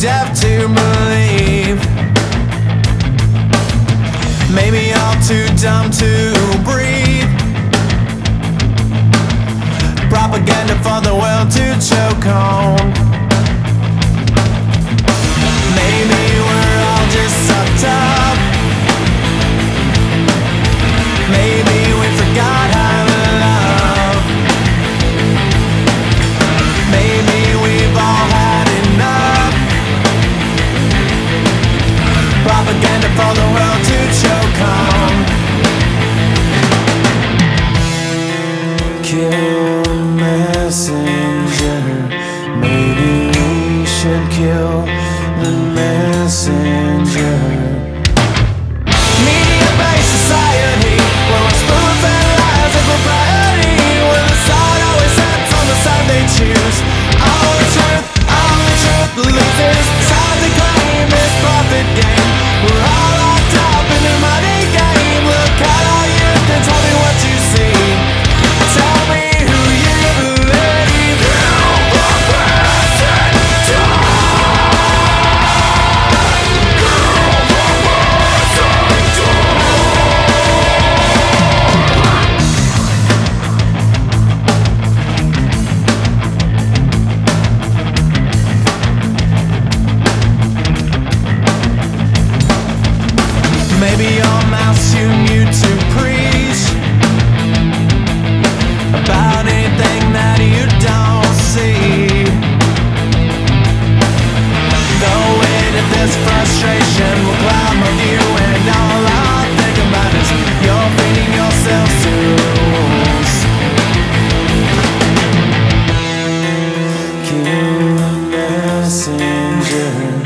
deaf to believe. Maybe I'm too dumb to breathe. Propaganda for the world to choke on. Maybe we're all just sucked up. Maybe we forgot how to love. Maybe we've all had enough. Propaganda for the world to choke on. Kill the messenger. Maybe we should kill the messenger. Media-based society, where we're spoon-fed lies of propriety, where the side always sets on the side they choose. All the truth, losers. It's hard to claim this profit game. We're all locked up in the money game. Look at our youth and tell me what you see. Tell me who you believe. Maybe your mouth's too new to preach about anything that you don't see. Though if there's frustration will cloud my view, and all I think about is you're feeding yourself to rules. Kill the messenger.